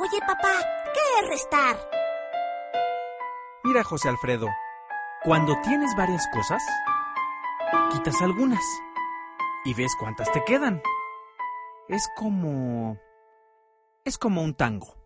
Oye, papá, ¿qué es restar? Mira, José Alfredo, cuando tienes varias cosas, quitas algunas y ves cuántas te quedan. Es como un tango.